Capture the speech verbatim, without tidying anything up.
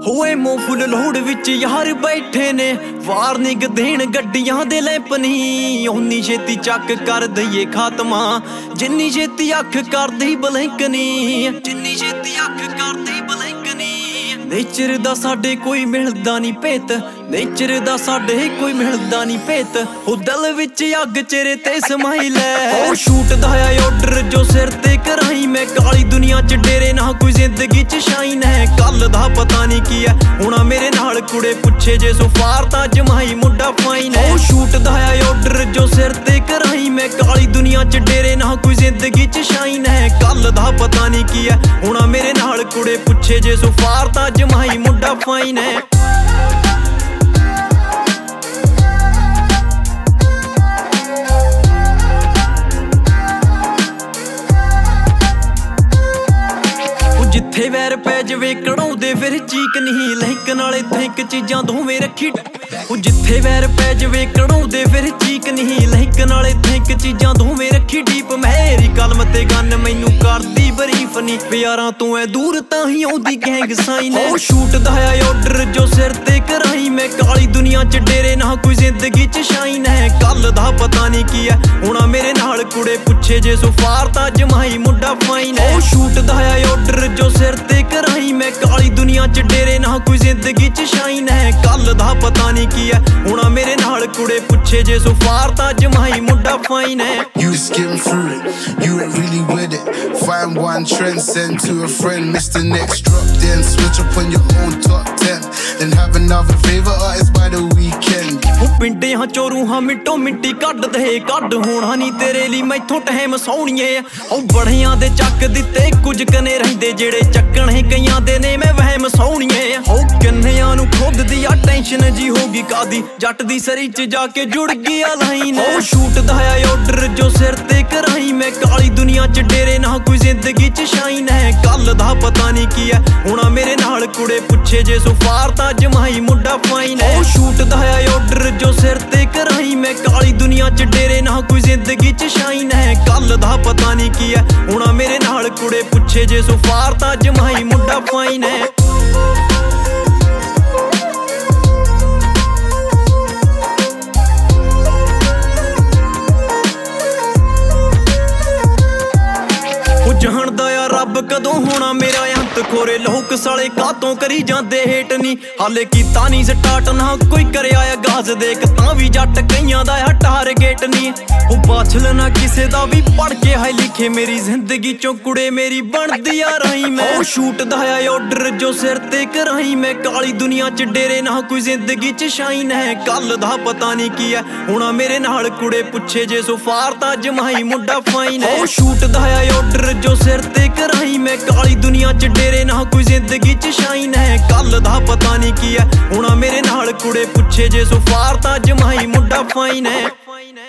ਹੋਏ ਮੋ ਫੁੱਲ ਲੋੜ ਵਿੱਚ ਯਾਰ ਬੈਠੇ ਨੇ ਵਾਰਨਿੰਗ ਦੇਣ ਗੱਡੀਆਂ ਦੇ ਲੈਂਪ ਨੀ ਉਨੀ ਛੇਤੀ ਚੱਕ ਕਰ ਦਈਏ ਖਾਤਮਾ ਜਿੰਨੀ ਛੇਤੀ ਅੱਖ ਕਰਦੀ ਬਲੈਂਕ ਨੀ ਜਿੰਨੀ ਛੇਤੀ ਅੱਖ ਕਰਦੀ ਬਲੈਂਕ ਨੀ ਨੇਚਰ ਦਾ ਸਾਡੇ ਕੋਈ ਮਿਲਦਾ ਨਹੀਂ ਭੇਤ ਨੇਚਰ ਦਾ ਸਾਡੇ ਕੋਈ ਮਿਲਦਾ ਨਹੀਂ ਭੇਤ ਉਹ ਦਿਲ ਵਿੱਚ ਅੱਗ ਚਿਹਰੇ ਤੇ ਸਮਾਈਲ ਹੈ ਉਹ ਸ਼ੂਟ ਦਾ ਆ ਆਰਡਰ ਜੋ ਸਿਰ ਤੇ ਕਰਾਈ ਮੈਂ ਕਾਲੀ ਦੁਨੀਆ ਚ ਡੇਰੇ ਨਾ ਕੋਈ ਜ਼ਿੰਦਗੀ ਚ ਸ਼ਾਈਨ ਹੈ ਕੱਲ ਦਾ ਪਤਾ ਨਹੀਂ ਕੀ ਹੈ ਹੁਣ ਮੇਰੇ ਨਾਲ ਕੁੜੇ ਪੁੱਛੇ ਜੇ ਸੋ ਫਾਰ ਤਾਂ ਜਮਾਈ ਮੁੰਡਾ ਫਾਈਨ ਹੈ ਉਹ ਸ਼ੂਟ ਦਾ ਆ ਆਰਡਰ ਜੋ ਸਿਰ ਤੇ ਕਰਾਈ ਮੈਂ ਕਾਲੀ ਦੁਨੀਆ ਚ ਡੇਰੇ ਨਾ ਕੋਈ ਜ਼ਿੰਦਗੀ ਚ ਸ਼ਾਈਨ ਹੈ ਕੱਲ ਦਾ ਪਤਾ ਨਹੀਂ ਕੀ ਹੈ ਹੁਣ ਮੇਰੇ ਨਾਲ ਕੁੜੇ ਪੁੱਛੇ ਜੇ ਸੋ ਫਾਰ ਤਾਂ ਜਮਾਈ ਮੁੰਡਾ ਫਾਈਨ ਹੈ ਜਿੱਥੇ ਵੈਰ ਪੈ ਜਵੇ ਕਢਾਉਂਦੇ ਫਿਰ ਚੀਕ ਨਹੀਂ ਲਿੰਕ ਨਾਲੇ ਥਿੰਕ ਚੀਜ਼ਾਂ ਦੋਵੇਂ ਰੱਖੀ ਉਹ ਜਿੱਥੇ ਵੈਰ ਪੈ ਜਵੇ ਕਢਾਉਂਦੇ ਫਿਰ ਚੀਕ ਨਹੀਂ ਲਿੰਕ ਨਾਲੇ ਥਿੰਕ ਚੀਜ਼ਾਂ ਦੋਵੇਂ ਰੱਖੀ ਡੀਪ ਮੇਰੀ ਕਲਮ ਤੇ ਗੰਨ ਮੈਨੂੰ ਕਰਦੀ ਬਰੀਫ ਨੀ ਪਿਆਰਾਂ ਤੋਂ ਐ ਦੂਰ ਤਾਂ ਹੀ ਆਉਂਦੀ ਗੈਂਗ ਸਾਈਨ ਉਹ ਸ਼ੂਟ ਦਾ ਆ ਆਰਡਰ ਜੋ ਸਿਰ ਤੇ ਕਰਾਈ ਮੈਂ ਕਾਲੀ ਦੁਨੀਆ ਚ ਡੇਰੇ ਨਾ ਕੋਈ ਜ਼ਿੰਦਗੀ ਚ ਸ਼ਾਈਨ ਹੈ ਕੱਲ ਦਾ ਪਤਾ ਨਹੀਂ ਕੀ ਹੈ ਹੁਣ ਮੇਰੇ ਨਾਲ ਕੁੜੇ ਪੁੱਛੇ ਜੇ ਸੋ ਫਾਰ ਤਾਂ ਜਮਾਈ ਮੁੰਡਾ ਫਾਈਨ ਹੈ ਉਹ ਸ਼ੂਟ ਦਾ ਆ ਆਰਡਰ ਜੋ ਸਿਰ ਤੇ ਕਰਾਈ ਮੈਂ ਕਾਲੀ ਦੁਨੀਆ ਚ ਡੇਰੇ ਨਾ ਕੋਈ ਜ਼ਿੰਦਗੀ ਚ ਸ਼ਾਈਨ ਹੈ ਕੱਲ ਦਾ ਪਤਾ ਨਹੀਂ ਕੀ ਹੈ ਹੁਣ ਮੇਰੇ ਨਾਲ ਕੁੜੇ ਪੁੱਛੇ ਜੇ ਸੋ ਫਾਰ ਤਾਂ ਜਮਾਈ ਮੁੰਡਾ ਫਾਈਨ ਹੈ You skim through it, you ain't really with it. Find one trend, send to a friend, miss the next drop, then switch up on your own top ten, then have another favorite artist by the weekend. ਉਹ ਪਿੰਡਿਆਂ ਚੋਰੂਹਾਂ ਮਿੰਟੋ ਮਿੰਟੀ ਕੱਢ ਦੇ ਕੱਢ ਹੋਣਾ ਨਹੀਂ ਤੇਰੇ ਲਈ ਮੈਥੋਂ time ਸੋਹਣੀਏ ਉਹ ਬੜਿਆਂ ਦੇ ਚੱਕ ਦਿੱਤੇ ਕੁਝ ਕਨੇ ਰਹਿੰਦੇ ਜਿਹੜੇ ਚੱਕਣੇ ਕਈਆਂ ਦੇ ਨੇ ਮੈਂ ਵਹਿਮ ਸੋਹਣੀਏ ਉਹ ਕਿੰਨਿਆਂ ਨੂੰ ਖੁਦ ਦੀ ਆ ਟੈਨਸ਼ਨ ਜੀ ਹੋਗੀ ਕਾਦੀ ਜੱਟ ਦੀ ਸਰੀ ਚ ਜਾ ਕੇ ਜੁੜ ਗਿਆ ਲਾਈਨ ਉਹ ਸ਼ੂਟ ਦਾ ਆ ਆਰਡਰ ਜੋ ਸਿਰ ਤੇ ਕਰਾਈ ਮੈਂ ਕਾਲੀ ਦੁਨੀਆ ਚ ਡੇਰੇ ਨਾ ਕੋਈ ਜ਼ਿੰਦਗੀ ਚ ਸ਼ਾਈਨ ਹੈ ਕੱਲ ਦਾ ਪਤਾ ਨਹੀਂ ਕੀ ਹੈ ਹੁਣ ਮੇਰੇ ਨਾਲ ਕੁੜੇ ਪੁੱਛੇ ਜੇ ਸੋ ਫਾਰ ਤਾਂ ਜਮਾਈ ਮੁੰਡਾ ਫਾਈਨ ਹੈ ਉਹ ਸ਼ੂਟ ਦਾ ਆ ਆਰਡਰ ਜੋ ਸਿਰ ਤੇ ਕਰਾਈ ਮੈਂ ਕਾਲੀ ਦੁਨੀਆ ਚ ਡੇਰੇ ਨਾ ਕੋਈ ਜ਼ਿੰਦਗੀ ਚ ਸ਼ਾਈਨ ਹੈ ਕੱਲ ਦਾ ਪਤਾ ਨਹੀਂ ਕੀ ਹੈ ਹੁਣ ਮੇਰੇ ਨਾਲ ਕੁੜੇ ਪੁੱਛੇ ਜੇ ਸੋ ਫਾਰ ਤਾਂ ਜਮਾਈ ਮੁੰਡਾ ਫਾਈਨ ਹੈ ਜਾਣਦਾ ਆ ਰੱਬ ਕਦੋਂ ਹੋਣਾ ਮੇਰਾ ਅੰਤ ਖੋਰੇ ਲੋਕ ਸਾਲੇ ਕਾਤੋਂ ਕਰੀ ਜਾਂਦੇ ਹੇਟ ਨੀ ਹਾਲੇ ਕੀਤਾ ਨਹੀਂ ਸਟਾਰਟ ਨਾ ਕੋਈ ਕਰਿਆ ਆ ਗਾਜ਼ ਦੇਖ ਤਾਂ ਵੀ ਜੱਟ ਕਈਆਂ ਦਾ ਆ ਟਾਰਗੇਟ ਨੀ ਉਹ ਬਾਛਲ ਨਾ ਕਿਸੇ ਦਾ ਵੀ ਪੜ ਕੇ ਹਾਈ ਲਿਖੇ ਮੇਰੀ ਜ਼ਿੰਦਗੀ ਚੋਂ ਕੁੜੇ ਮੇਰੀ ਬਣਦੀ ਆ ਰਹੀ ਮੈਂ ਉਹ ਸ਼ੂਟ ਦਾ ਆ ਆਰਡਰ ਜੋ ਸਿਰ ਤੇ ਕਰਾਈ ਮੈਂ ਕਾਲੀ ਦੁਨੀਆ ਚ ਡੇਰੇ ਨਾ ਕੋਈ ਜ਼ਿੰਦਗੀ ਚ ਸ਼ਾਈਨ ਹੈ ਕੱਲ ਦਾ ਪਤਾ ਨਹੀਂ ਕੀ ਹੈ ਹੁਣ ਮੇਰੇ ਨਾਲ ਕੁੜੇ ਪੁੱਛੇ ਜੇ ਸੋ ਫਾਰ ਤਾਂ ਜਮਾਈ ਮੁੰਡਾ ਫਾਈਨ ਹੈ ਉਹ ਸ਼ੂਟ ਦਾ ਆ ਆਰਡਰ ਜੋ ਸਿਰ ਤੇ ਕਰਾਈ ਮੈਂ ਕਾਲੀ ਦੁਨੀਆ ਚ ਡੇਰੇ ਨਾ ਕੋਈ ਜ਼ਿੰਦਗੀ ਚ ਸ਼ਾਈਨ ਹੈ ਕੱਲ ਦਾ ਪਤਾ ਨਹੀਂ ਕੀ ਹੈ ਹੁਣ ਮੇਰੇ ਨਾਲ ਕੁੜੇ ਪੁੱਛੇ ਜੇ ਸੋ ਫਾਰ ਤਾਂ ਜਮਾਈ ਮੁੰਡਾ ਫਾਈਨ ਹੈ